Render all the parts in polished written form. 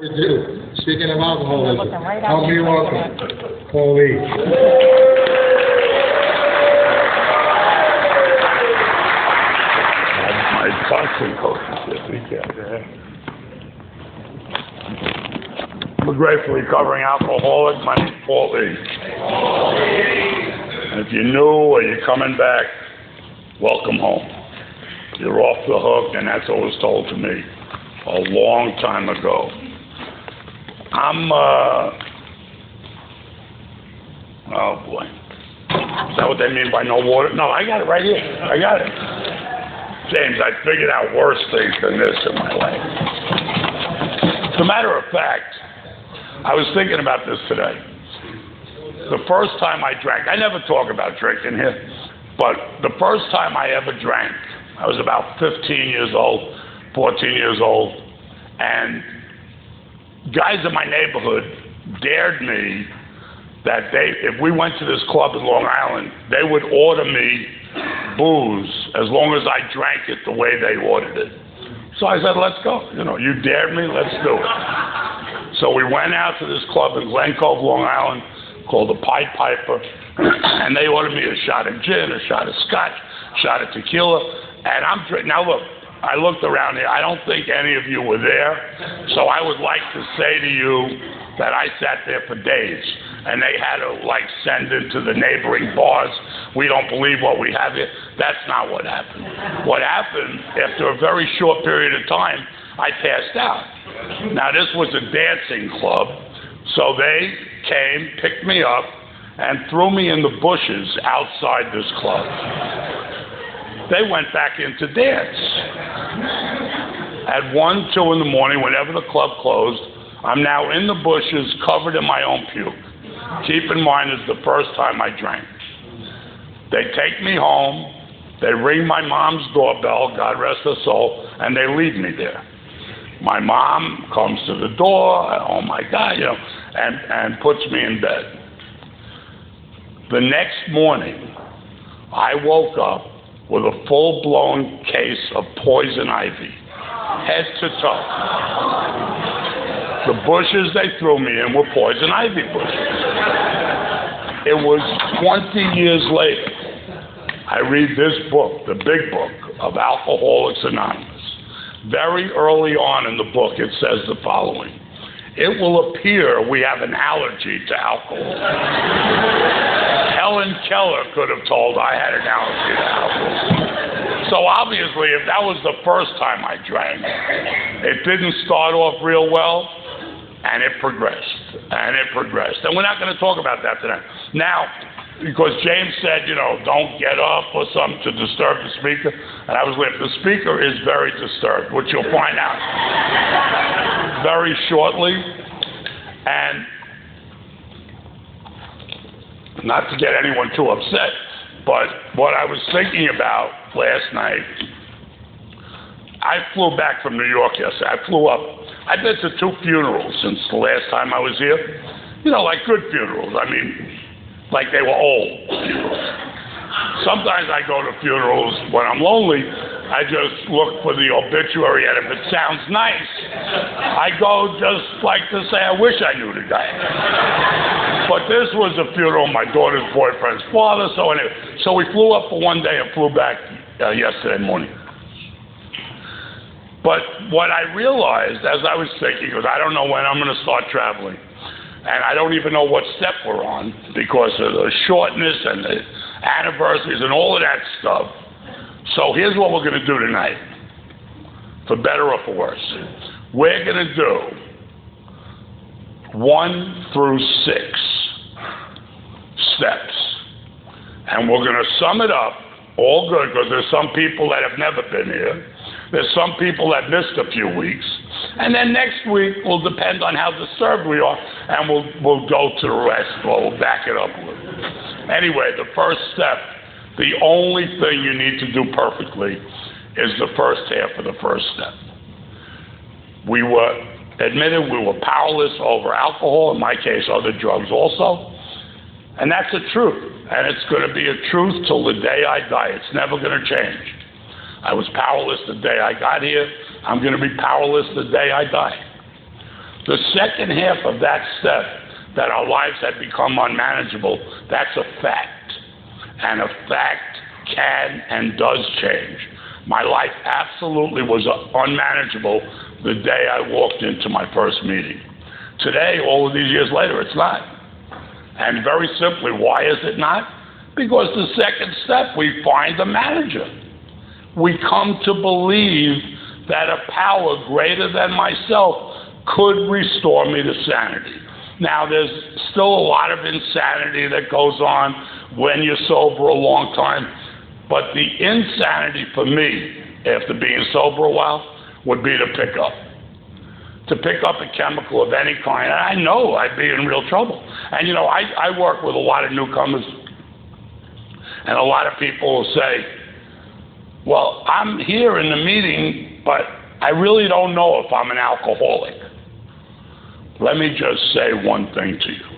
Do. Speaking of alcoholism, help me welcome Paulie. My boxing coach I'm a gratefully recovering alcoholic. My name's Paul Lee. And if you're new or you're coming back, welcome home. You're off the hook, and that's what was told to me a long time ago. Oh boy. Is that what they mean by no water? No, I got it right here. I got it. James, I figured out worse things than this in my life. As a matter of fact, I was thinking about this today. The first time I drank, I never talk about drinking here, but the first time I ever drank, I was about 15 years old, 14 years old, and guys in my neighborhood dared me that if we went to this club in Long Island, they would order me booze as long as I drank it the way they ordered it. So I said, let's go. You know, you dared me, let's do it. So we went out to this club in Glen Cove, Long Island, called the Pied Piper, and they ordered me a shot of gin, a shot of scotch, a shot of tequila, and I'm drinking. Now look, I looked around here. I don't think any of you were there, so I would like to say to you that I sat there for days, and they had to send into the neighboring bars. We don't believe what we have here. That's not what happened. What happened, after a very short period of time, I passed out. Now this was a dancing club, so they came, picked me up, and threw me in the bushes outside this club. They went back in to dance. At 1, 2 in the morning, whenever the club closed, I'm now in the bushes, covered in my own puke. Keep in mind, it's the first time I drank. They take me home, they ring my mom's doorbell, God rest her soul, and they leave me there. My mom comes to the door, oh my God, and puts me in bed. The next morning, I woke up with a full-blown case of poison ivy, head to toe. The bushes they threw me in were poison ivy bushes. It was 20 years later. I read this book, the big book of Alcoholics Anonymous. Very early on in the book, it says the following. It will appear we have an allergy to alcohol. Helen Keller could have told I had an allergy to alcohol. So obviously, if that was the first time I drank, it didn't start off real well, and it progressed, and it progressed. And we're not going to talk about that today. Now, because James said, don't get up or something to disturb the speaker, and I was like, the speaker is very disturbed, which you'll find out very shortly. And not to get anyone too upset, but what I was thinking about last night, I flew back from New York yesterday. I flew up. I've been to 2 funerals since the last time I was here. Like good funerals. I mean, like they were old funerals. Sometimes I go to funerals when I'm lonely. I just look for the obituary, and if it sounds nice, I go just to say, I wish I knew the guy. But this was a funeral of my daughter's boyfriend's father, so we flew up for one day and flew back yesterday morning. But what I realized as I was thinking was, I don't know when I'm going to start traveling. And I don't even know what step we're on because of the shortness and the anniversaries and all of that stuff. So here's what we're going to do tonight, for better or for worse. We're going to do 1 through 6 steps. And we're going to sum it up, all good, because there's some people that have never been here. There's some people that missed a few weeks. And then next week will depend on how disturbed we are, and we'll go to the rest. We'll back it up a little. Anyway, the first step, the only thing you need to do perfectly is the first half of the first step. We were admitted we were powerless over alcohol, in my case, other drugs also. And that's the truth. And it's going to be a truth till the day I die. It's never going to change. I was powerless the day I got here. I'm going to be powerless the day I die. The second half of that step, that our lives had become unmanageable, that's a fact. And a fact can and does change. My life absolutely was unmanageable the day I walked into my first meeting. Today, all of these years later, it's not. And very simply, why is it not? Because the second step, we find a manager. We come to believe that a power greater than myself could restore me to sanity. Now, there's still a lot of insanity that goes on when you're sober a long time, but the insanity for me, after being sober a while, would be to pick up. To pick up a chemical of any kind, and I know I'd be in real trouble. And you know, I work with a lot of newcomers, and a lot of people will say, well, I'm here in the meeting, but I really don't know if I'm an alcoholic. Let me just say one thing to you.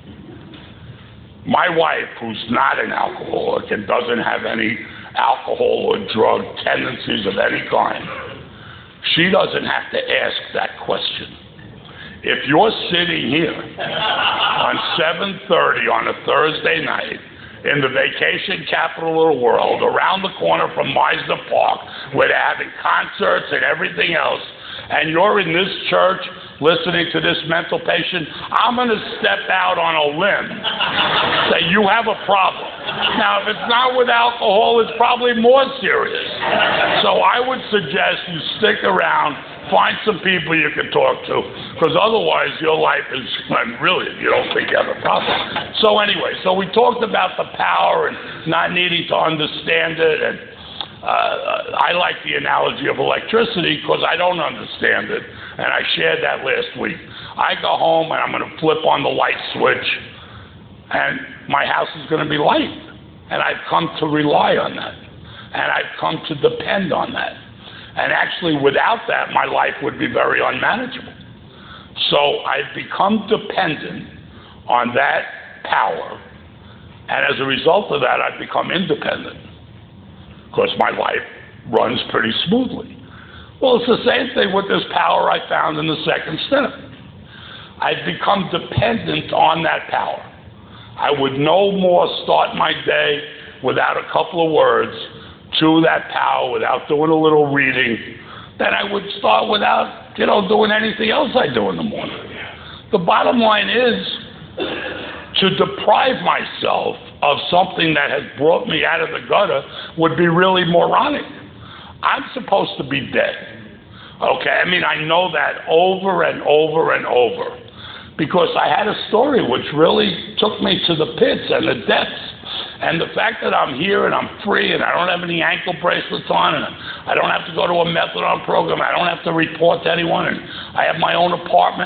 My wife, who's not an alcoholic and doesn't have any alcohol or drug tendencies of any kind, she doesn't have to ask that question. If you're sitting here on 7:30 on a Thursday night in the vacation capital of the world, around the corner from Meisner Park, where they're having concerts and everything else, and you're in this church listening to this mental patient, I'm going to step out on a limb, say you have a problem. Now, if it's not with alcohol, it's probably more serious. So I would suggest you stick around, find some people you can talk to, because otherwise your life is, really, you don't think you have a problem. So anyway, so we talked about the power and not needing to understand it, and I like the analogy of electricity because I don't understand it, and I shared that last week. I go home and I'm going to flip on the light switch, and my house is going to be light, and I've come to rely on that, and I've come to depend on that. And actually, without that, my life would be very unmanageable. So I've become dependent on that power, and as a result of that, I've become independent, because my life runs pretty smoothly. Well, it's the same thing with this power I found in the second step. I've become dependent on that power. I would no more start my day without a couple of words to that power, without doing a little reading, than I would start without, doing anything else I do in the morning. The bottom line is, to deprive myself of something that has brought me out of the gutter would be really moronic. I'm supposed to be dead. Okay, I know that over and over and over, because I had a story which really took me to the pits and the depths. And the fact that I'm here and I'm free and I don't have any ankle bracelets on and I don't have to go to a methadone program, I don't have to report to anyone, and I have my own apartment.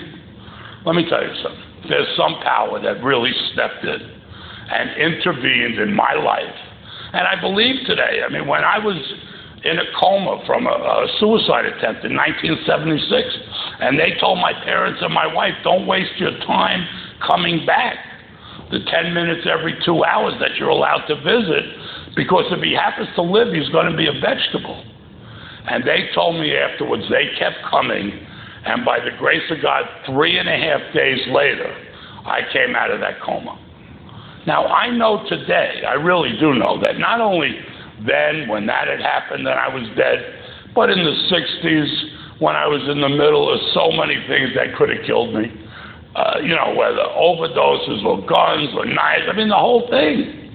Let me tell you something. There's some power that really stepped in and intervened in my life. And I believe today, when I was in a coma from a suicide attempt in 1976, and they told my parents and my wife, don't waste your time coming back, the 10 minutes every 2 hours that you're allowed to visit, because if he happens to live, he's going to be a vegetable. And they told me afterwards, they kept coming, and by the grace of God, 3.5 days later, I came out of that coma. Now, I know today, I really do know that not only then, when that had happened, and I was dead, but in the 60s, when I was in the middle of so many things that could have killed me, whether overdoses or guns or knives, the whole thing.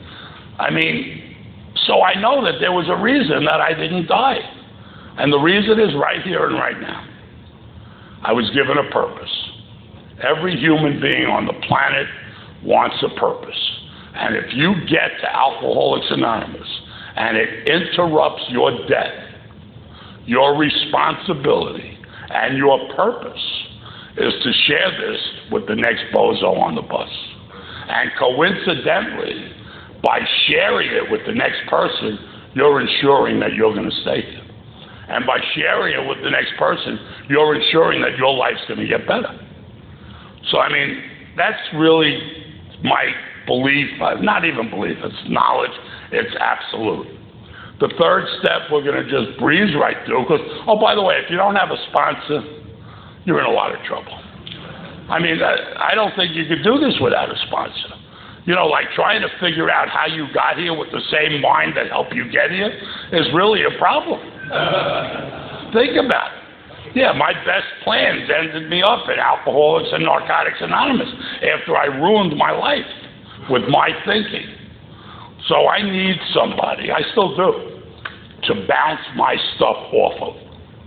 So I know that there was a reason that I didn't die. And the reason is right here and right now. I was given a purpose. Every human being on the planet wants a purpose. And if you get to Alcoholics Anonymous and it interrupts your death, your responsibility and your purpose is to share this with the next bozo on the bus. And coincidentally, by sharing it with the next person, you're ensuring that you're going to stay here. And by sharing it with the next person, you're ensuring that your life's going to get better. So, that's really my belief. Not even belief, it's knowledge. It's absolute. The third step we're going to just breeze right through, because, oh, by the way, if you don't have a sponsor, you're in a lot of trouble. I mean, I don't think you could do this without a sponsor. You know, like trying to figure out how you got here with the same mind that helped you get here is really a problem. Think about it. Yeah, my best plans ended me up at Alcoholics and Narcotics Anonymous after I ruined my life with my thinking. So I need somebody, I still do, to bounce my stuff off of.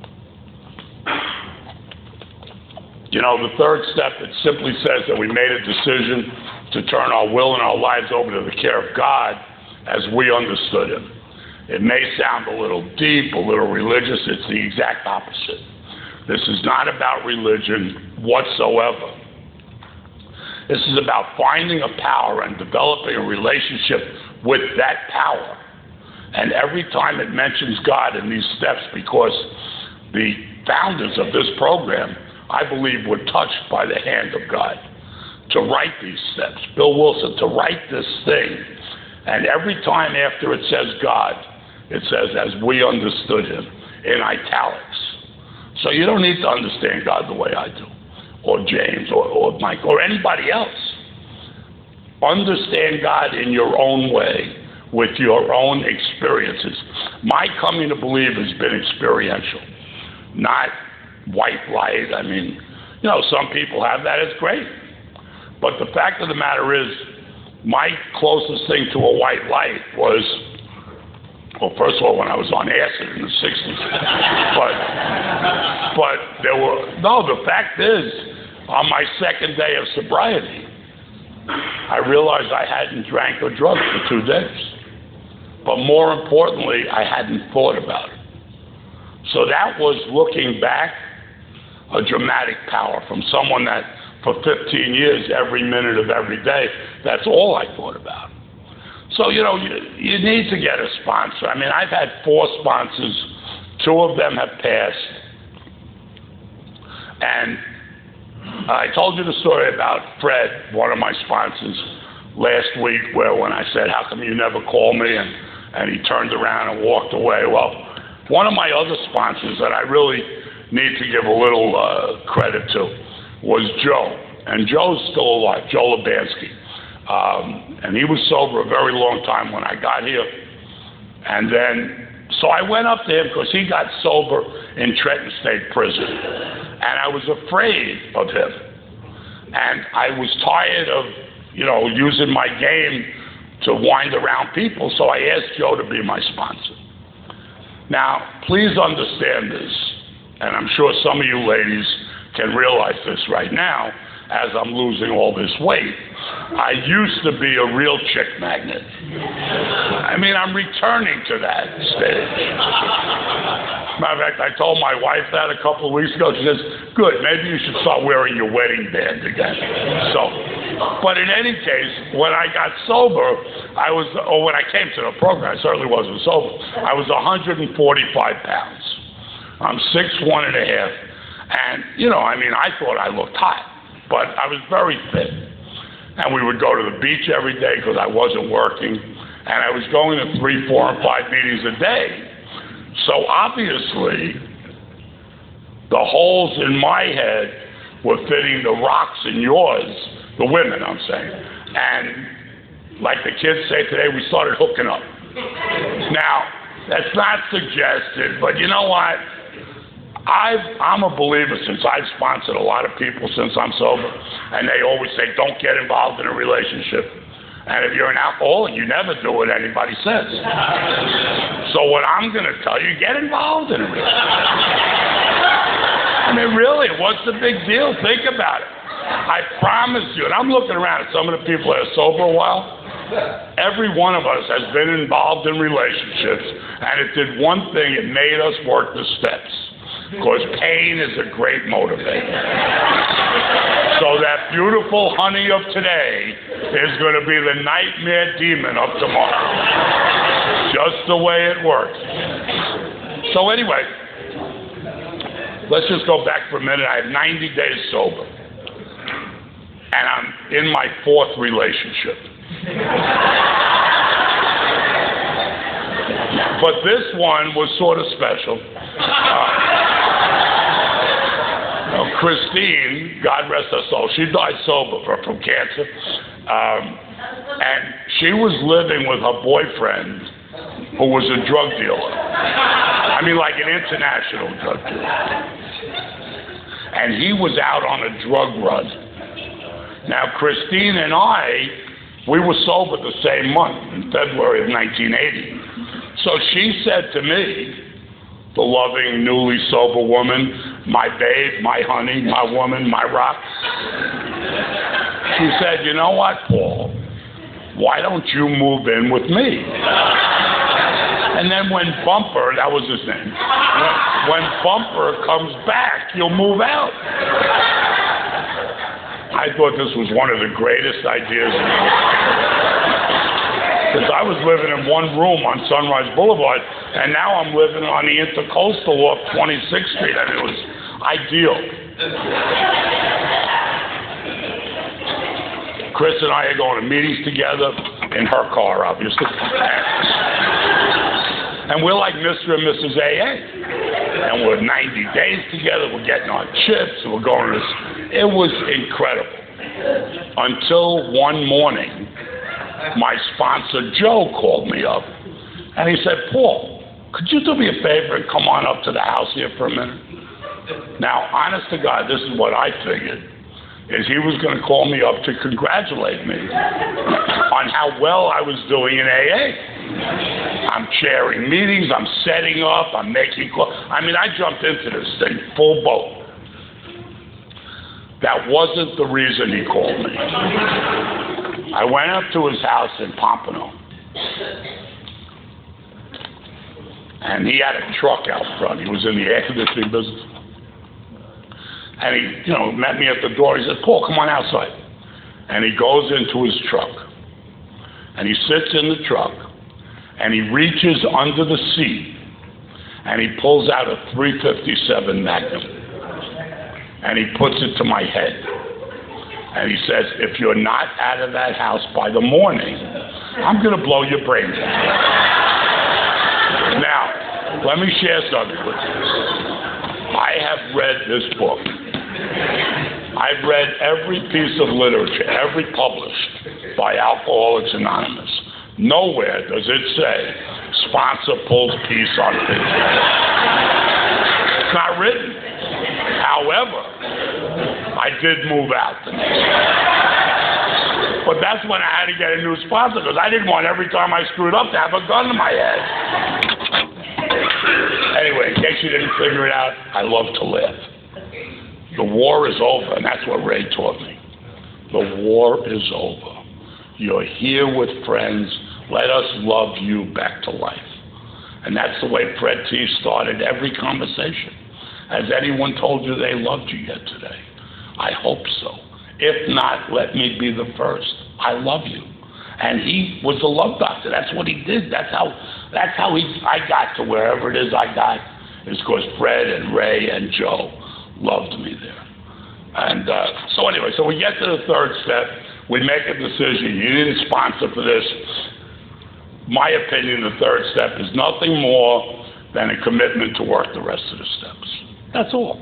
You know, the third step, it simply says that we made a decision to turn our will and our lives over to the care of God as we understood Him. It may sound a little deep, a little religious. It's the exact opposite. This is not about religion whatsoever. This is about finding a power and developing a relationship with that power. And every time it mentions God in these steps, because the founders of this program, I believe, were touched by the hand of God to write these steps. Bill Wilson, to write this thing. And every time after it says God, it says, as we understood Him, in italics. So you don't need to understand God the way I do, or James, or Mike, or anybody else. Understand God in your own way, with your own experiences. My coming to believe has been experiential, not white light. I mean, you know, some people have that. It's great. But the fact of the matter is, my closest thing to a white light was, well, first of all, when I was on acid in the 60s. But there were, no, the fact is, on my second day of sobriety, I realized I hadn't drank or drunk for 2 days. But more importantly, I hadn't thought about it. So that was, looking back, a dramatic power from someone that for 15 years, every minute of every day, that's all I thought about. So, you know, you need to get a sponsor. I mean, I've had 4 sponsors. 2 of them have passed. And I told you the story about Fred, one of my sponsors, last week, where when I said, how come you never call me? And he turned around and walked away. Well, one of my other sponsors that I really need to give a little credit to was Joe. And Joe's still alive, Joe Labansky. And he was sober a very long time when I got here. And then, so I went up to him because he got sober in Trenton State Prison. And I was afraid of him. And I was tired of, you know, using my game to wind around people, so I asked Joe to be my sponsor. Now, please understand this, and I'm sure some of you ladies can realize this right now, as I'm losing all this weight. I used to be a real chick magnet. I mean, I'm returning to that stage. Matter of fact, I told my wife that a couple of weeks ago. She says, good, maybe you should start wearing your wedding band again. So, but in any case, when I got sober, or when I came to the program, I certainly wasn't sober. I was 145 pounds. I'm 6'1.5". And, you know, I mean, I thought I looked hot, but I was very thin. And we would go to the beach every day because I wasn't working. And I was going to 3, 4, and 5 meetings a day. So obviously, the holes in my head were fitting the rocks in yours, the women, I'm saying. And like the kids say today, we started hooking up. Now, that's not suggested, but you know what? I'm a believer, since I've sponsored a lot of people since I'm sober, and they always say, don't get involved in a relationship. And if you're an alcoholic, you never do what anybody says. So what I'm going to tell you, get involved in a relationship. I mean, really, what's the big deal? Think about it. I promise you, and I'm looking around at some of the people that are sober a while, every one of us has been involved in relationships, and it did one thing, it made us work the steps. Because pain is a great motivator. So that beautiful honey of today is going to be the nightmare demon of tomorrow. Just the way it works. So anyway, let's just go back for a minute. I have 90 days sober. And I'm in my 4th relationship. But this one was sort of special. Christine, God rest her soul, she died sober from cancer. And she was living with her boyfriend, who was a drug dealer. I mean, like an international drug dealer. And he was out on a drug run. Now, Christine and I, we were sober the same month, in February of 1980. So she said to me, the loving, newly sober woman, my babe, my honey, my woman, my rock. She said, you know what, Paul? Why don't you move in with me? And then when Bumper, that was his name, when Bumper comes back, you'll move out. I thought this was one of the greatest ideas in the world. Because I was living in one room on Sunrise Boulevard, and now I'm living on the Intercoastal off 26th Street. I mean, it was ideal. Chris and I are going to meetings together in her car, obviously. And we're like Mr. and Mrs. AA. And we're 90 days together, we're getting our chips, we're going to this. It was incredible. Until one morning, my sponsor, Joe, called me up. And he said, Paul, could you do me a favor and come on up to the house here for a minute? Now, honest to God, this is what I figured. Is he was going to call me up to congratulate me on how well I was doing in AA. I'm chairing meetings, I'm setting up, I'm making calls. I mean, I jumped into this thing full boat. That wasn't the reason he called me. I went up to his house in Pompano. And he had a truck out front. He was in the air conditioning business. And he, met me at the door. He said, Paul, come on outside. And he goes into his truck. And he sits in the truck. And he reaches under the seat. And he pulls out a .357 Magnum. And he puts it to my head. And he says, if you're not out of that house by the morning, I'm going to blow your brains out. Now, let me share something with you. I have read this book. I've read every piece of literature, every published by Alcoholics Anonymous. Nowhere does it say, sponsor pulls peace on business. It's not written. However, I did move out the next day. But that's when I had to get a new sponsor, because I didn't want every time I screwed up to have a gun to my head. Anyway, in case you didn't figure it out, I love to laugh. The war is over, and that's what Ray taught me. The war is over. You're here with friends. Let us love you back to life. And that's the way Fred T. started every conversation. Has anyone told you they loved you yet today? I hope so. If not, let me be the first. I love you. And he was a love doctor. That's what he did. That's how I got to wherever it is I got. It's because Fred and Ray and Joe loved me there. And so anyway, so we get to the third step. We make a decision. You need a sponsor for this. My opinion, the third step is nothing more than a commitment to work the rest of the steps. That's all.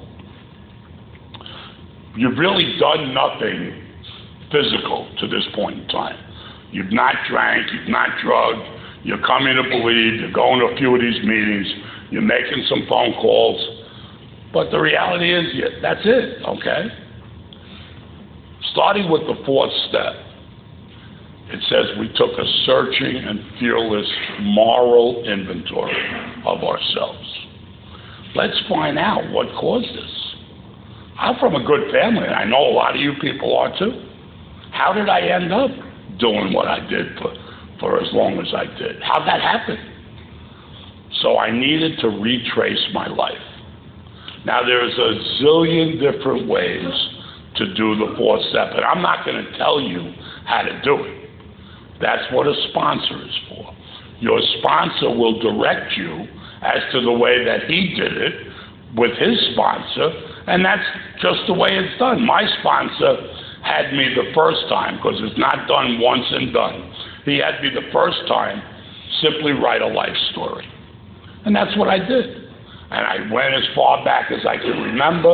You've really done nothing physical to this point in time. You've not drank, you've not drugged, you're coming to believe, you're going to a few of these meetings, you're making some phone calls, but the reality is, that's it, okay? Starting with the fourth step, it says we took a searching and fearless moral inventory of ourselves. Let's find out what caused this. I'm from a good family, and I know a lot of you people are too. How did I end up doing what I did for as long as I did? How'd that happen? So I needed to retrace my life. Now, there's a zillion different ways to do the fourth step, and I'm not going to tell you how to do it. That's what a sponsor is for. Your sponsor will direct you as to the way that he did it with his sponsor, and that's just the way it's done. My sponsor had me the first time, because it's not done once and done. He had me the first time simply write a life story. And that's what I did. And I went as far back as I could remember,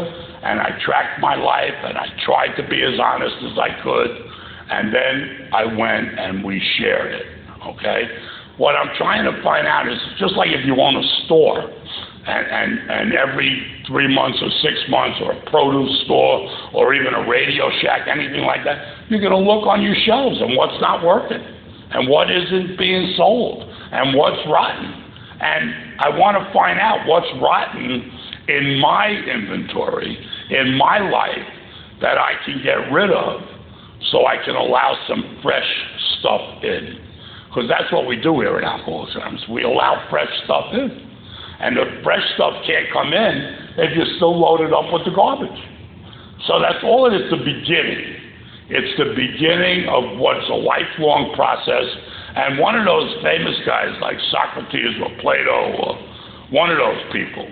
and I tracked my life, and I tried to be as honest as I could, and then I went and we shared it, okay? What I'm trying to find out is just like if you own a store, and every 3 months or 6 months, or a produce store, or even a Radio Shack, anything like that, you're going to look on your shelves and what's not working, and what isn't being sold, and what's rotten. And I want to find out what's rotten in my inventory, in my life, that I can get rid of so I can allow some fresh stuff in. Because that's what we do here at Alcoholics Anonymous. We allow fresh stuff in. And the fresh stuff can't come in if you're still loaded up with the garbage. So that's all it is, the beginning. It's the beginning of what's a lifelong process. And one of those famous guys like Socrates or Plato or one of those people,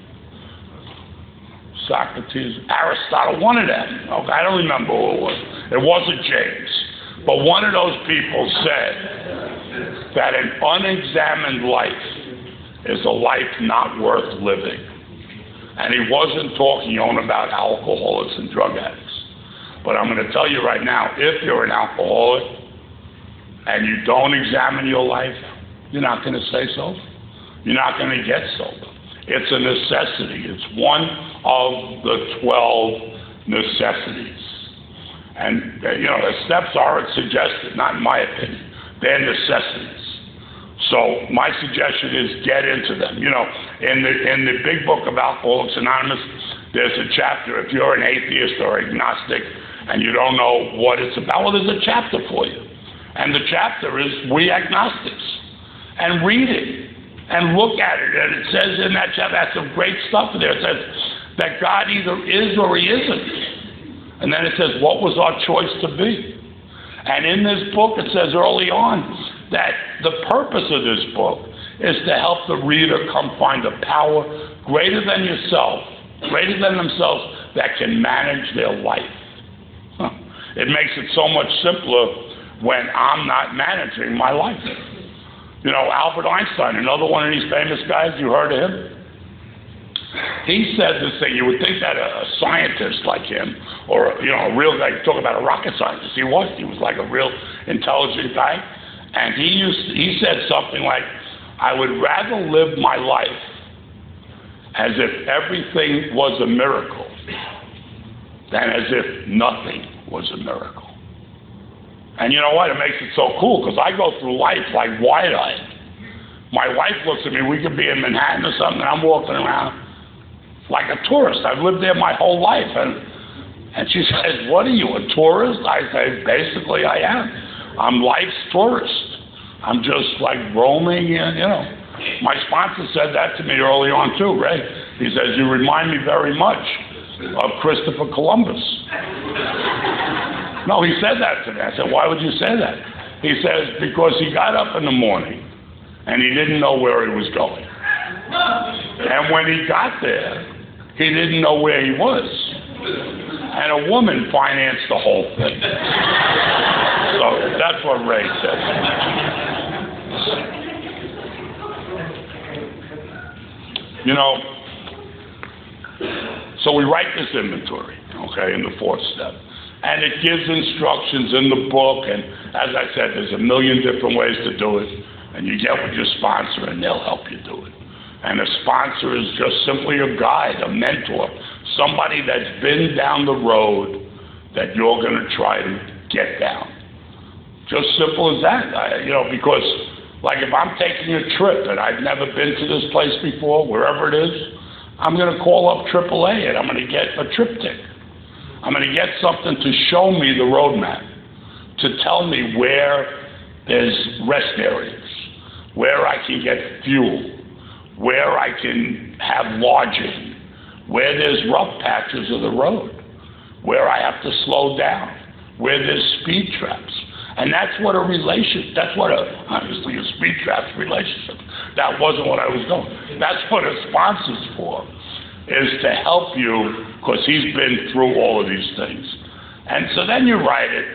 Socrates, Aristotle, one of them, okay, I don't remember who it was. It wasn't James. But one of those people said that an unexamined life is a life not worth living. And he wasn't talking on about alcoholics and drug addicts. But I'm going to tell you right now, if you're an alcoholic and you don't examine your life, you're not going to stay sober. You're not going to get sober. It's a necessity. It's one of the 12 necessities. And, you know, the steps aren't suggested, not in my opinion. They're necessities. So my suggestion is get into them. You know, in the big book of Alcoholics Anonymous, there's a chapter, if you're an atheist or agnostic and you don't know what it's about, well, there's a chapter for you. And the chapter is We Agnostics. And read it and look at it. And it says in that chapter, that's some great stuff in there. It says that God either is or he isn't. And then it says, what was our choice to be? And in this book, it says early on that the purpose of this book is to help the reader come find a power greater than yourself, greater than themselves, that can manage their life. It makes it so much simpler when I'm not managing my life. You know, Albert Einstein, another one of these famous guys, you heard of him? He said this thing, you would think that a scientist like him, or, you know, a real guy, talk about a rocket scientist, he was like a real intelligent guy. And he said something like, I would rather live my life as if everything was a miracle than as if nothing was a miracle. And you know what? It makes it so cool, because I go through life like wide-eyed. My wife looks at me, we could be in Manhattan or something, and I'm walking around like a tourist. I've lived there my whole life. And she says, what are you, a tourist? I say, basically I am. I'm life's tourist. I'm just like roaming, and, you know. My sponsor said that to me early on too, Ray. He says, you remind me very much of Christopher Columbus. No, he said that to me. I said, why would you say that? He says, because he got up in the morning and he didn't know where he was going. And when he got there, he didn't know where he was. And a woman financed the whole thing. So that's what Ray said. You know, so we write this inventory, okay, in the fourth step. And it gives instructions in the book, and as I said, there's a million different ways to do it. And you get with your sponsor, and they'll help you do it. And a sponsor is just simply a guide, a mentor, somebody that's been down the road that you're going to try to get down. Just simple as that. You know, because like if I'm taking a trip and I've never been to this place before, wherever it is, I'm going to call up AAA and I'm going to get a trip ticket. I'm going to get something to show me the roadmap, to tell me where there's rest areas, where I can get fuel, where I can have lodging, where there's rough patches of the road, where I have to slow down, where there's speed traps. And that's what obviously a speed trap's relationship. That wasn't what I was doing. That's what a sponsor's for, is to help you, because he's been through all of these things. And so then you write it,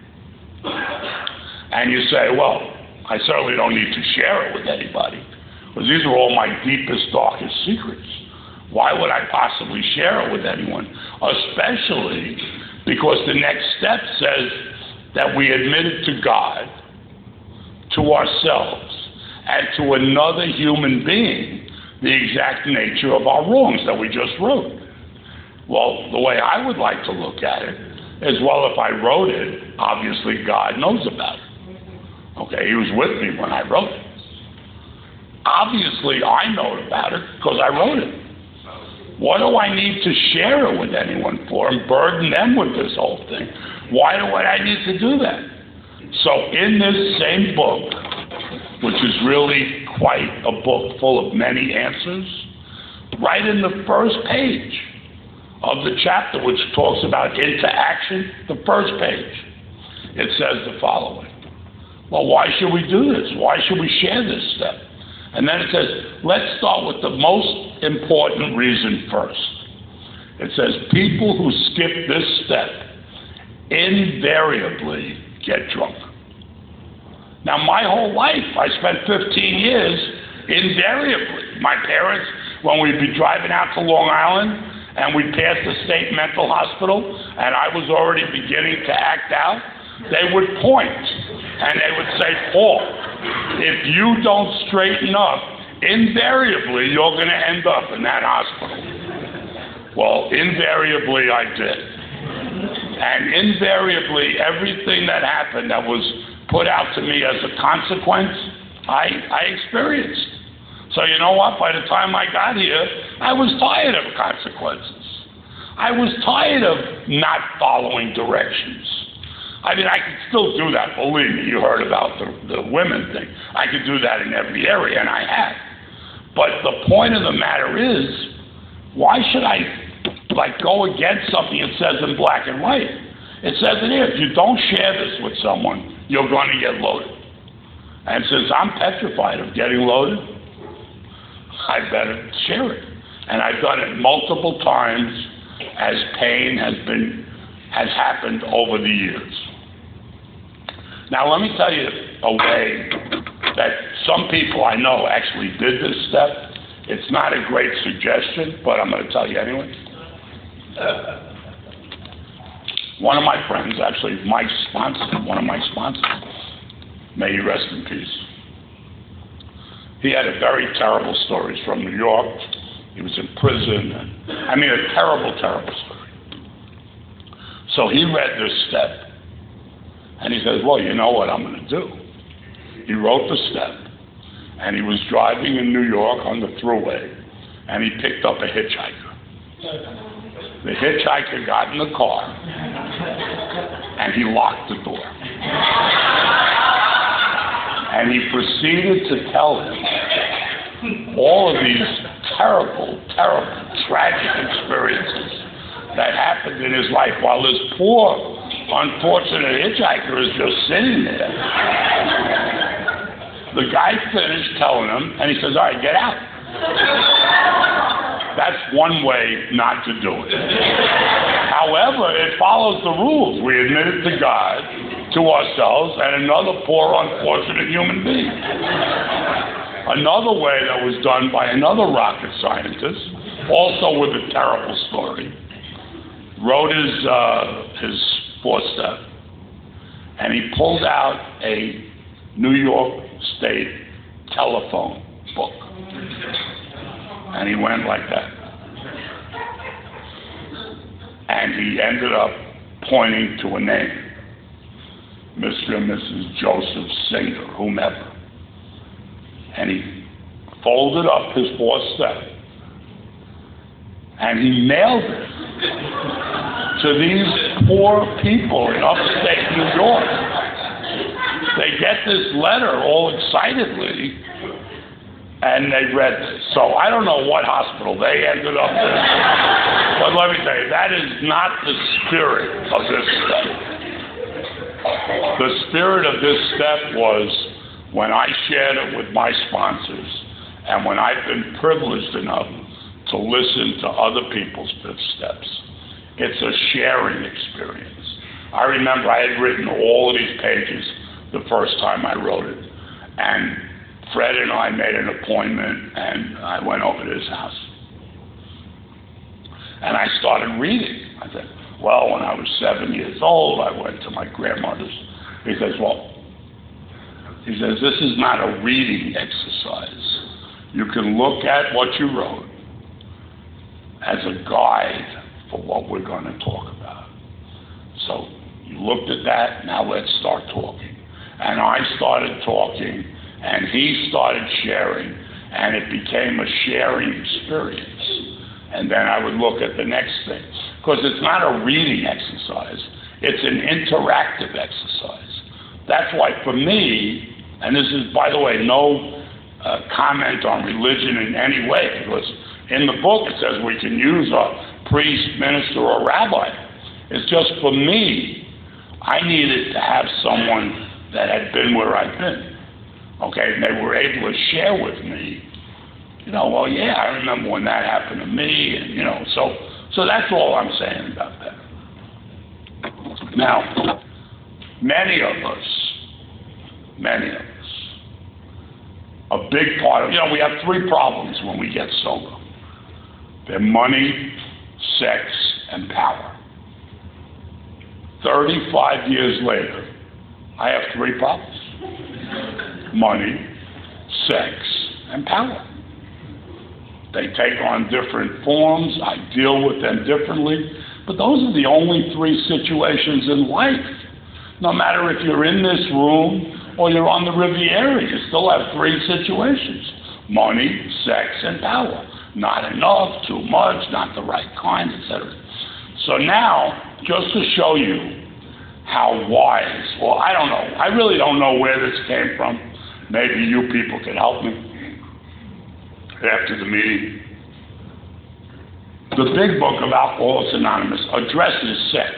and you say, well, I certainly don't need to share it with anybody, because these are all my deepest, darkest secrets. Why would I possibly share it with anyone? Especially because the next step says that we admit it to God, to ourselves, and to another human being, the exact nature of our wrongs that we just wrote. Well, the way I would like to look at it is, well, if I wrote it, obviously God knows about it. Okay, he was with me when I wrote it. Obviously, I know about it because I wrote it. What do I need to share it with anyone for and burden them with this whole thing? Why do I need to do that? So in this same book, which is really quite a book full of many answers, right in the first page of the chapter, which talks about interaction, the first page, it says the following. Well, why should we do this? Why should we share this step? And then it says, let's start with the most important reason first. It says, people who skip this step invariably get drunk. Now, my whole life, I spent 15 years invariably. My parents, when we'd be driving out to Long Island and we'd pass the state mental hospital and I was already beginning to act out, they would point and they would say, Paul, if you don't straighten up, invariably you're going to end up in that hospital. Well, invariably I did. And invariably everything that happened that was put out to me as a consequence, I experienced. So you know what? By the time I got here, I was tired of consequences. I was tired of not following directions. I mean, I could still do that, believe me. You heard about the women thing. I could do that in every area, and I have. But the point of the matter is, why should I, go against something it says in black and white? It says in here, if you don't share this with someone, you're going to get loaded. And since I'm petrified of getting loaded, I better share it. And I've done it multiple times as pain has happened over the years. Now, let me tell you a way that some people I know actually did this step. It's not a great suggestion, but I'm going to tell you anyway. One of my friends, actually Mike's sponsor, one of my sponsors, may he rest in peace. He had a very terrible stories from New York. He was in prison. A terrible, terrible story. So he read this step. And he says, well, you know what I'm going to do. He wrote the step, and he was driving in New York on the thruway, and he picked up a hitchhiker. The hitchhiker got in the car, and he locked the door. And he proceeded to tell him all of these terrible, terrible, tragic experiences that happened in his life while this poor, unfortunate hitchhiker is just sitting there. The guy finished telling him, and he says, all right, get out. That's one way not to do it. However, it follows the rules. We admit it to God, to ourselves, and another poor, unfortunate human being. Another way that was done by another rocket scientist, also with a terrible story, wrote his fourth step, and he pulled out a New York State telephone book, and he went like that, and he ended up pointing to a name, Mr. and Mrs. Joseph Singer, whomever, and he folded up his fourth step, and he mailed it to these poor people in upstate New York. They get this letter all excitedly, and they read this. So I don't know what hospital they ended up in, but let me tell you, that is not the spirit of this step. The spirit of this step was when I shared it with my sponsors, and when I've been privileged enough to listen to other people's fifth steps. It's a sharing experience. I remember I had written all of these pages the first time I wrote it. And Fred and I made an appointment, and I went over to his house. And I started reading. I said, well, when I was 7 years old, I went to my grandmother's. He says, this is not a reading exercise. You can look at what you wrote as a guide for what we're going to talk about. So you looked at that, now let's start talking. And I started talking, and he started sharing, and it became a sharing experience. And then I would look at the next thing. Because it's not a reading exercise, it's an interactive exercise. That's why for me, and this is, by the way, no comment on religion in any way, because in the book it says we can use a priest, minister, or rabbi. It's just for me, I needed to have someone that had been where I've been. Okay, and they were able to share with me, well, yeah, I remember when that happened to me, and, so that's all I'm saying about that. Now, many of us, a big part of, we have three problems when we get sober. They're money, sex, and power. 35 years later, I have three problems. Money, sex, and power. They take on different forms. I deal with them differently. But those are the only three situations in life. No matter if you're in this room or you're on the Riviera, you still have three situations. Money, sex, and power. Not enough, too much, not the right kind, etc. So now, just to show you how wise, well, I don't know. I really don't know where this came from. Maybe you people can help me after the meeting. The big book of Alcoholics Anonymous addresses sex.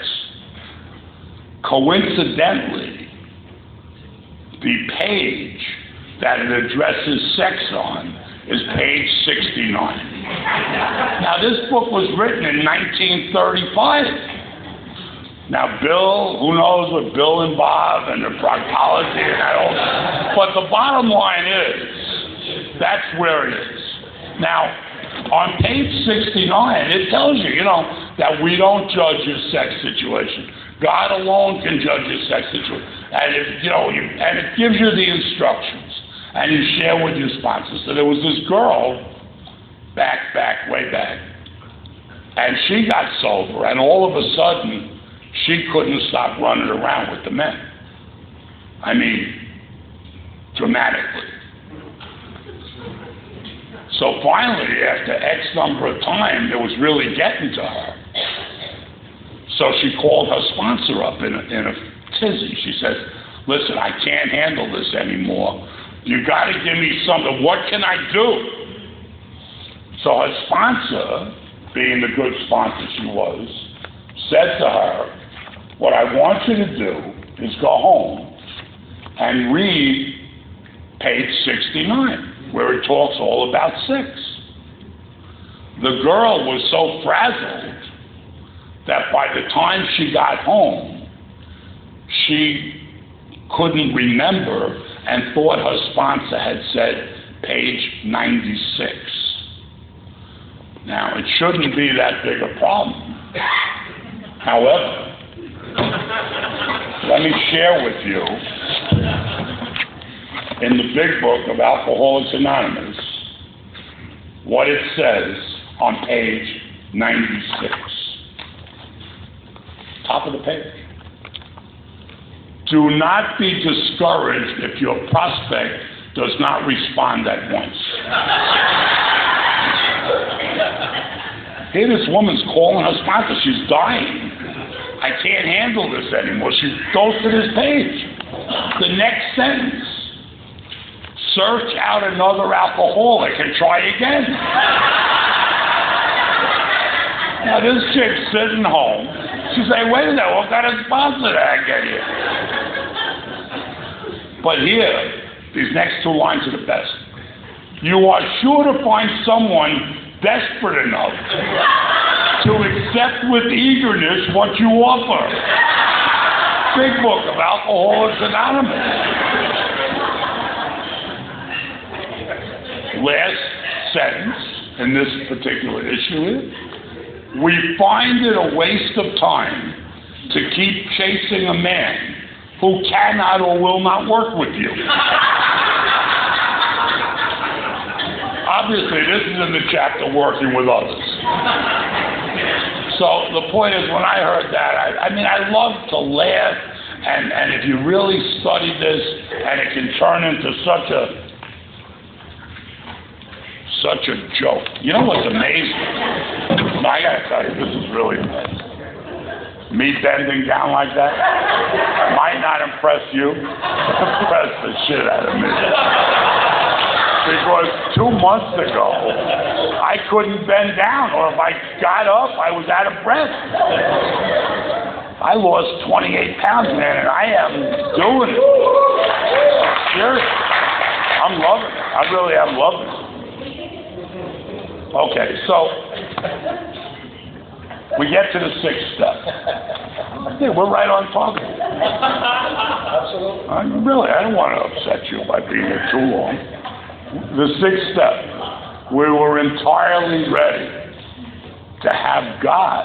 Coincidentally, the page that it addresses sex on is page 69. Now, this book was written in 1935. Now, Bill, who knows what Bill and Bob and the proctology and that all, but the bottom line is, that's where it is. Now, on page 69, it tells you, that we don't judge your sex situation. God alone can judge your sex situation. And and it gives you the instructions. And you share with your sponsors. So there was this girl, way back, and she got sober, and all of a sudden, she couldn't stop running around with the men. I mean, dramatically. So finally, after X number of time, it was really getting to her. So she called her sponsor up in a tizzy. She says, listen, I can't handle this anymore. You got to give me something. What can I do? So her sponsor, being the good sponsor she was, said to her, what I want you to do is go home and read page 69. Where it talks all about sex. The girl was so frazzled that by the time she got home, she couldn't remember and thought her sponsor had said page 96. Now, it shouldn't be that big a problem. However, let me share with you in the big book of Alcoholics Anonymous, what it says on page 96. Top of the page. Do not be discouraged if your prospect does not respond at once. Here this woman's calling her sponsor. She's dying. I can't handle this anymore. She goes to this page. The next sentence. Search out another alcoholic and try again. Now this chick's sitting home. She's like, wait a minute, what kind of sponsor did I get here? But here, these next two lines are the best. You are sure to find someone desperate enough to accept with eagerness what you offer. Big book of Alcoholics Anonymous. Last sentence in this particular issue is, We find it a waste of time to keep chasing a man who cannot or will not work with you. Obviously, this is in the chapter working with others. So the point is, when I heard that, I mean, I love to laugh, and if you really study this, and it can turn into such a joke. You know what's amazing? No, I gotta tell you, this is really amazing. Me bending down like that might not impress you, impress the shit out of me. Because 2 months ago, I couldn't bend down, or if I got up, I was out of breath. I lost 28 pounds, man, and I am doing it. Seriously. I'm loving it. I really am loving it. Okay, so we get to the 6th step. Yeah, we're right on target. Absolutely. I don't want to upset you by being here too long. The 6th step, we were entirely ready to have God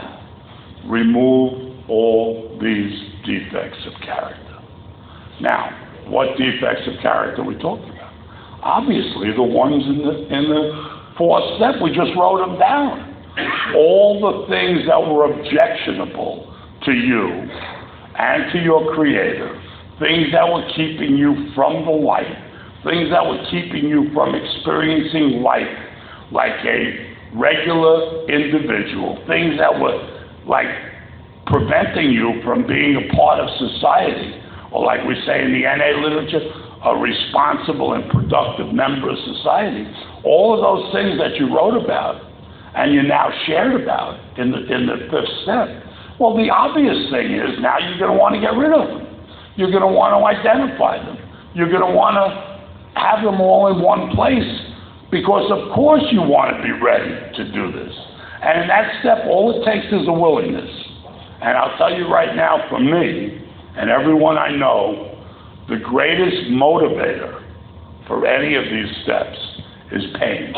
remove all these defects of character. Now, what defects of character are we talking about? Obviously, the ones in the 4th step, we just wrote them down. All the things that were objectionable to you and to your Creator, things that were keeping you from the light, things that were keeping you from experiencing life like a regular individual, things that were like preventing you from being a part of society, or like we say in the NA literature, a responsible and productive member of society. All of those things that you wrote about and you now shared about in the 5th step. Well, the obvious thing is now you're going to want to get rid of them. You're going to want to identify them. You're going to want to have them all in one place, because of course you want to be ready to do this. And in that step, all it takes is a willingness. And I'll tell you right now, for me and everyone I know, the greatest motivator for any of these steps is pain.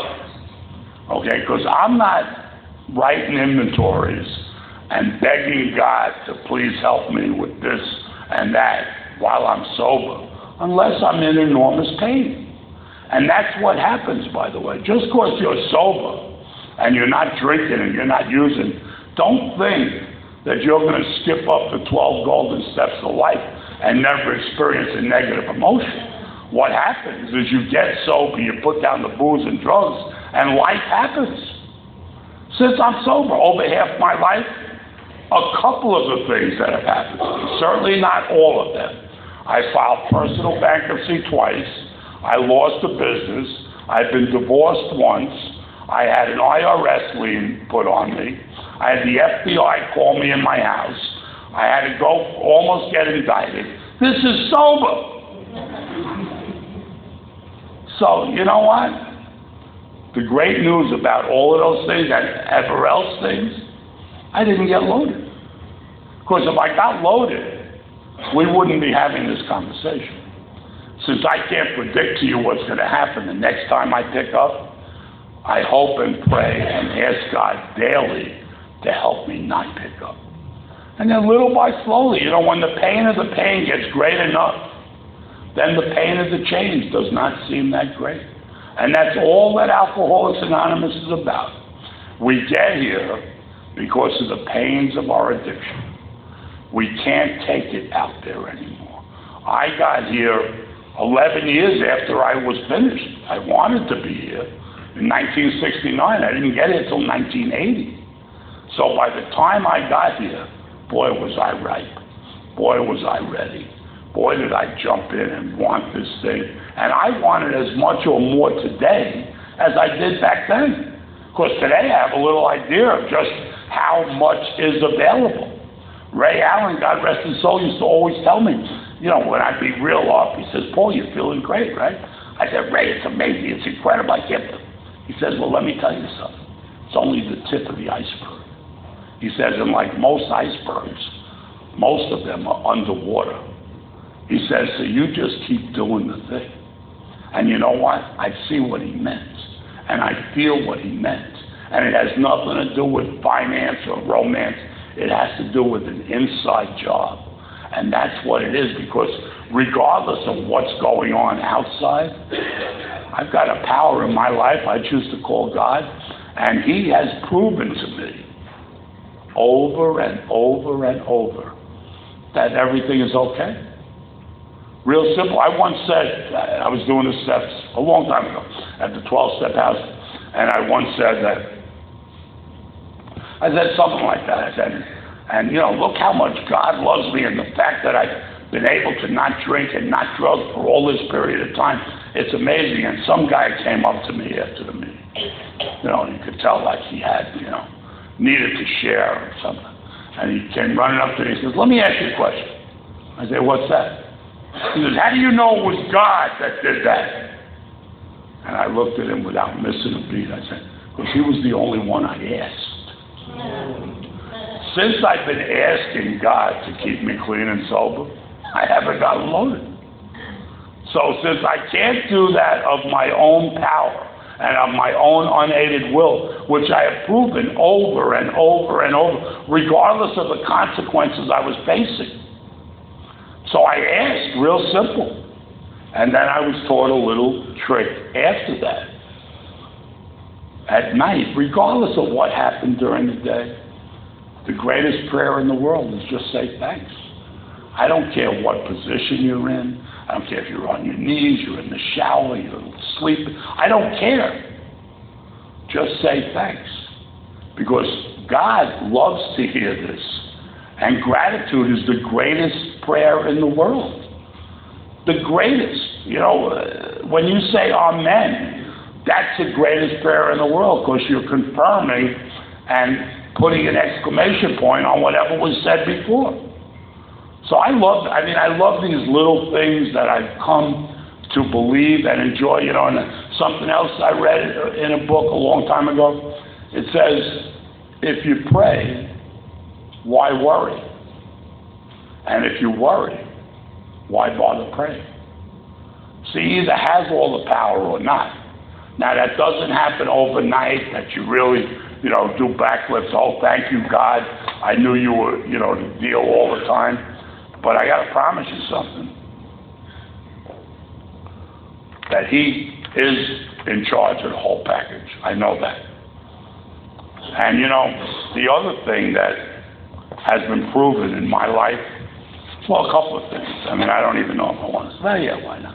Okay, because I'm not writing inventories and begging God to please help me with this and that while I'm sober, unless I'm in enormous pain. And that's what happens, by the way. Just because you're sober and you're not drinking and you're not using, don't think that you're going to skip up the 12 golden steps of life and never experience a negative emotion. What happens is you get sober, you put down the booze and drugs, and life happens. Since I'm sober over half my life, a couple of the things that have happened to me, certainly not all of them. I filed personal bankruptcy twice. I lost a business. I've been divorced once. I had an IRS lien put on me. I had the FBI call me in my house. I had to go almost get indicted. This is sober. So, you know what? The great news about all of those things and ever else things, I didn't get loaded. Because if I got loaded, we wouldn't be having this conversation. Since I can't predict to you what's going to happen the next time I pick up, I hope and pray and ask God daily to help me not pick up. And then little by slowly, you know, when the pain of the pain gets great enough, then the pain of the change does not seem that great. And that's all that Alcoholics Anonymous is about. We get here because of the pains of our addiction. We can't take it out there anymore. I got here 11 years after I was finished. I wanted to be here in 1969. I didn't get here until 1980. So by the time I got here, boy, was I ripe. Boy, was I ready. Boy, did I jump in and want this thing. And I want it as much or more today as I did back then. Because today I have a little idea of just how much is available. Ray Allen, God rest his soul, used to always tell me, you know, when I'd be real off, he says, Paul, you're feeling great, right? I said, Ray, it's amazing, it's incredible, I can't. He says, well, let me tell you something. It's only the tip of the iceberg. He says, and like most icebergs, most of them are underwater. He says, so you just keep doing the thing. And you know what? I see what he meant. And I feel what he meant. And it has nothing to do with finance or romance. It has to do with an inside job. And that's what it is, because regardless of what's going on outside, I've got a power in my life I choose to call God, and He has proven to me over and over and over that everything is okay. Real simple. I once said, I was doing the steps a long time ago at the 12-step house, and I once said that, I said something like that. I said, and look how much God loves me, and the fact that I've been able to not drink and not drug for all this period of time, it's amazing. And some guy came up to me after the meeting. You could tell like he had, needed to share or something. And he came running up to me and he says, let me ask you a question. I said, what's that? He says, how do you know it was God that did that? And I looked at him without missing a beat. I said, because he was the only one I asked. Since I've been asking God to keep me clean and sober, I haven't gotten loaded. So since I can't do that of my own power and of my own unaided will, which I have proven over and over and over, regardless of the consequences I was facing. So I asked, real simple. And then I was taught a little trick after that. At night, regardless of what happened during the day, the greatest prayer in the world is just say thanks. I don't care what position you're in. I don't care if you're on your knees, you're in the shower, you're sleeping. I don't care. Just say thanks. Because God loves to hear this. And gratitude is the greatest prayer in the world. The greatest. When you say amen, that's the greatest prayer in the world, because you're confirming and putting an exclamation point on whatever was said before. So I love these little things that I've come to believe and enjoy. And something else I read in a book a long time ago, it says, if you pray, why worry? And if you worry, why bother praying? See, he either has all the power or not. Now, that doesn't happen overnight, that you really, do backflips. Oh, thank you, God. I knew you were, the deal all the time. But I got to promise you something. That He is in charge of the whole package. I know that. And, the other thing that has been proven in my life, well, a couple of things. I don't even know if I want to say. Well, yeah, why not?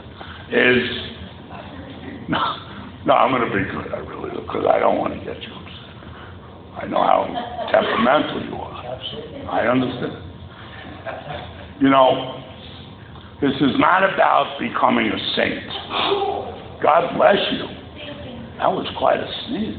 No, I'm going to be good. I really do, because I don't want to get you upset. I know how temperamental you are. I understand. This is not about becoming a saint. God bless you. That was quite a sneeze.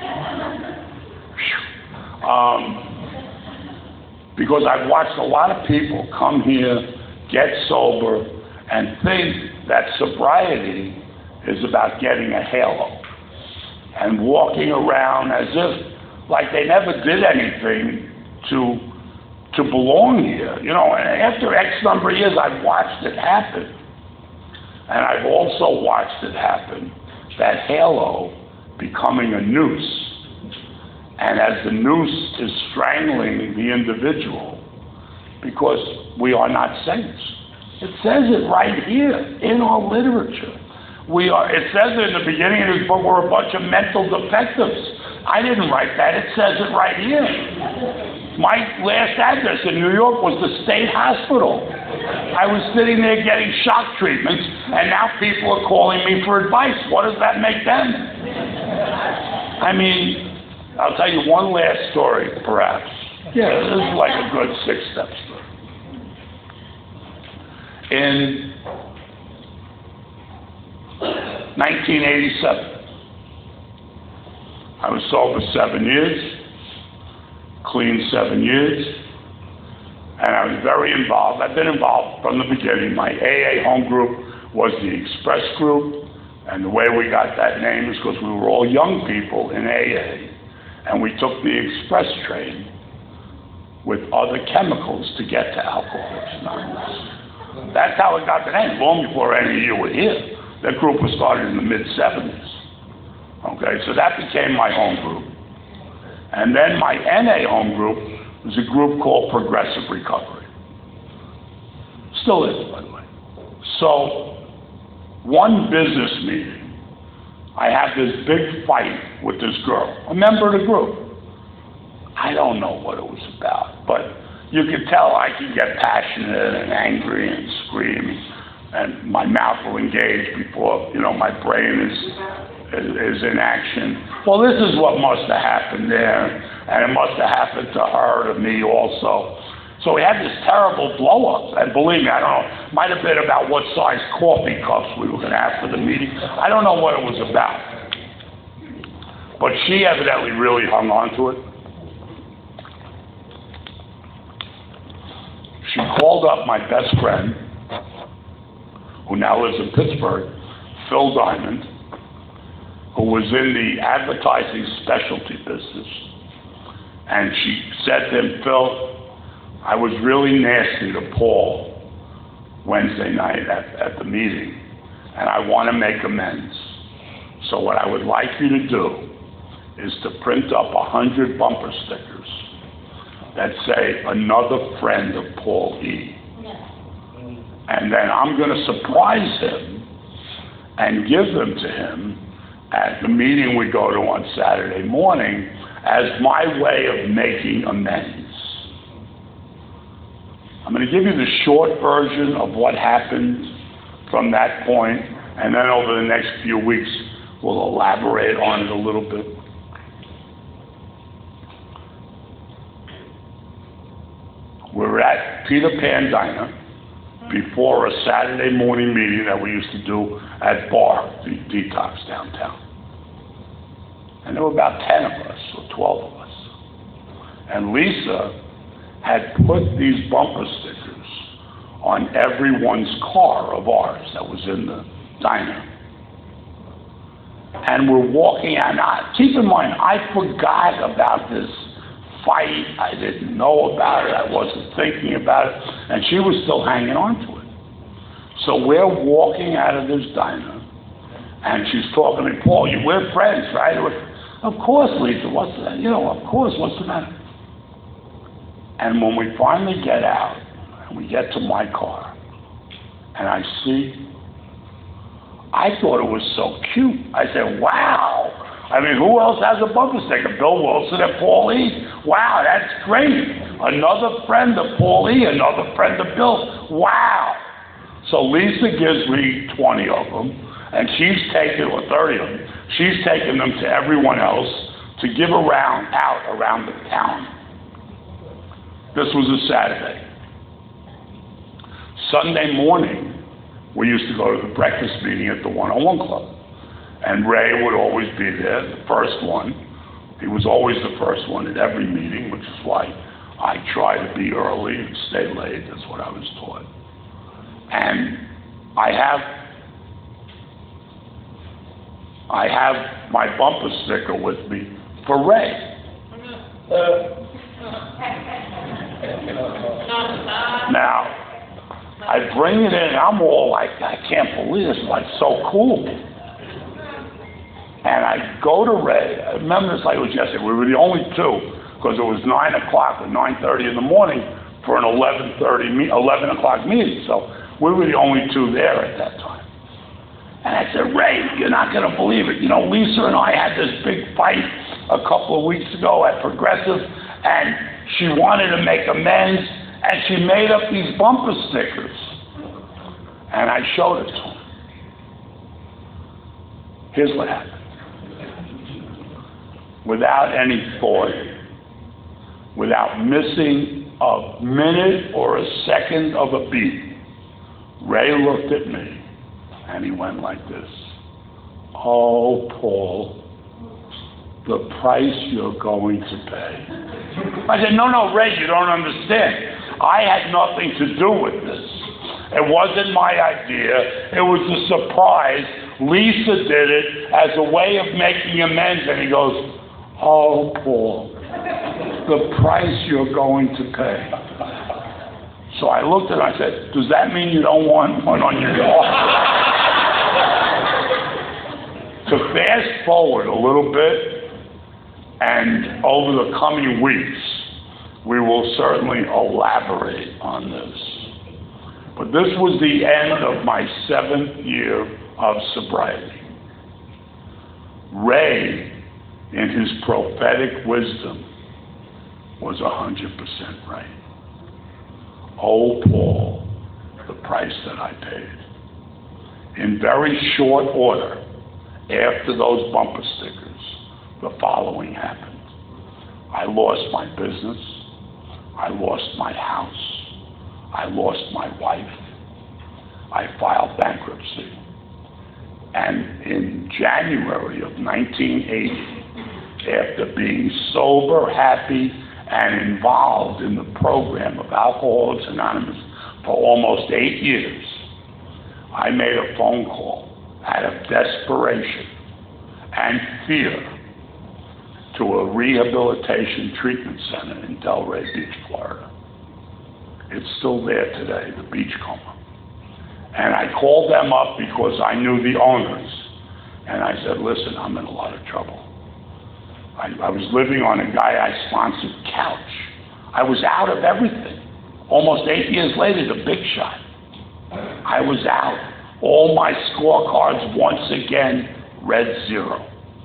Because I've watched a lot of people come here, get sober, and think that sobriety is about getting a halo and walking around as if like they never did anything to belong here. And after X number of years, I've watched it happen. And I've also watched it happen, that halo becoming a noose. And as the noose is strangling the individual, because we are not saints. It says it right here in our literature. It says it in the beginning of this book, we're a bunch of mental defectives. I didn't write that. It says it right here. My last address in New York was the State Hospital. I was sitting there getting shock treatments, and now people are calling me for advice. What does that make them? I'll tell you one last story, perhaps. Yeah, this is like a good 6-step story. In 1987, I was sober 7 years, clean 7 years, and I was very involved. I've been involved from the beginning. My AA home group was the Express Group, and the way we got that name is because we were all young people in AA, and we took the express train with other chemicals to get to Alcoholics Anonymous. That's how it got the name, long before any of you were here. That group was started in the mid-'70s. Okay, so that became my home group. And then my NA home group was a group called Progressive Recovery. Still is, by the way. So, one business meeting, I have this big fight with this girl, a member of the group. I don't know what it was about, but you could tell I could get passionate and angry and scream, and my mouth will engage before, my brain is in action. Well, this is what must have happened there, and it must have happened to her, to me also. So we had this terrible blow-up, and believe me, I don't know, it might have been about what size coffee cups we were going to have for the meeting. I don't know what it was about. But she evidently really hung on to it. She called up my best friend, who now lives in Pittsburgh, Phil Diamond, who was in the advertising specialty business. And she said to him, Phil, I was really nasty to Paul Wednesday night at the meeting, and I want to make amends. So what I would like you to do is to print up 100 bumper stickers that say, another friend of Paul E. And then I'm going to surprise him and give them to him at the meeting we go to on Saturday morning as my way of making amends. I'm going to give you the short version of what happened from that point, and then over the next few weeks, we'll elaborate on it a little bit. We're at Peter Pan Diner before a Saturday morning meeting that we used to do at Bar, the Detox downtown. And there were about 10 of us, or 12 of us. And Lisa had put these bumper stickers on everyone's car of ours that was in the diner. And we're walking out. Now, keep in mind, I forgot about this fight. I didn't know about it. I wasn't thinking about it. And she was still hanging on to it. So we're walking out of this diner, and she's talking to me, Paul, we're friends, right? Of course, Lisa, what's the, of course, what's the matter? And when we finally get out, and we get to my car, and I see, I thought it was so cute. I said, wow. I mean, who else has a bumper sticker? Bill Wilson and Paul E. Wow, that's great. Another friend of Paul E., another friend of Bill. Wow. So Lisa gives me 20 of them, and she's taken, or 30 of them, she's taken them to everyone else to give out around the town. This was a Saturday. Sunday morning, we used to go to the breakfast meeting at the 101 Club. And Ray would always be there, the first one. He was always the first one at every meeting, which is why I try to be early and stay late. That's what I was taught. And I have my bumper sticker with me for Ray. Now, I bring it in, I'm all like, I can't believe this, like so cool. And I go to Ray, I remember this like it was yesterday, we were the only two, because it was 9 o'clock or 9:30 in the morning for an 11 o'clock meeting, so we were the only two there at that time. And I said, Ray, you're not going to believe it. Lisa and I had this big fight a couple of weeks ago at Progressive, and she wanted to make amends, and she made up these bumper stickers. And I showed it to him. Here's what happened. Without any thought, without missing a minute or a second of a beat, Ray looked at me, and he went like this. Oh, Paul, the price you're going to pay. I said, no, Ray, you don't understand. I had nothing to do with this. It wasn't my idea. It was a surprise. Lisa did it as a way of making amends. And he goes, oh, Paul, the price you're going to pay. So I looked at him and I said, does that mean you don't want one on your car? To fast forward a little bit, And over the coming weeks, we will certainly elaborate on this. But this was the end of my 7th year of sobriety. Ray, in his prophetic wisdom, was 100% right. Oh, Paul, the price that I paid. In very short order, after those bumper stickers, the following happened. I lost my business. I lost my house. I lost my wife. I filed bankruptcy. And in January of 1980, after being sober, happy, and involved in the program of Alcoholics Anonymous for almost 8 years, I made a phone call out of desperation and fear to a rehabilitation treatment center in Delray Beach, Florida. It's still there today, the Beachcomber. And I called them up because I knew the owners. And I said, listen, I'm in a lot of trouble. I was living on a guy I sponsored couch. I was out of everything. Almost 8 years later, the big shot. I was out. All my scorecards once again read 0.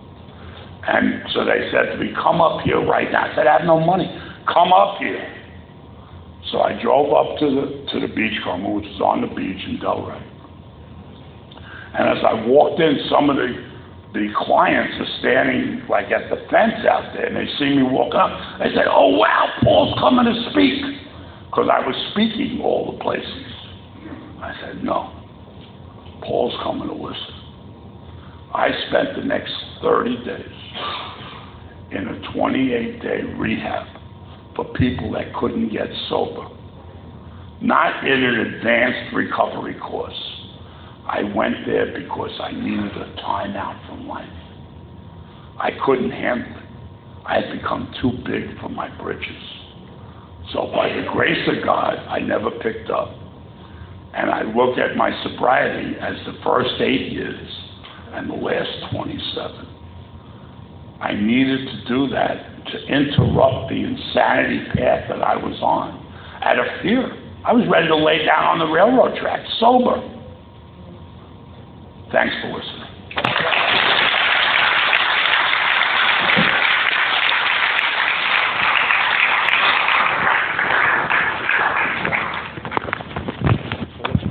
And so they said to me, come up here right now. I said, I have no money. Come up here. So I drove up to the Beachcomber, which is on the beach in Delray. And as I walked in, some of the clients are standing like at the fence out there, and they see me walking up. They say, oh wow, Paul's coming to speak. Because I was speaking all the places. I said, no, Paul's coming to listen. I spent the next 30 days in a 28-day rehab for people that couldn't get sober. Not in an advanced recovery course. I went there because I needed a time out from life. I couldn't handle it. I had become too big for my britches. So by the grace of God, I never picked up. And I look at my sobriety as the first 8 years and the last 27. I needed to do that to interrupt the insanity path that I was on out of fear. I was ready to lay down on the railroad track, sober. Thanks for listening.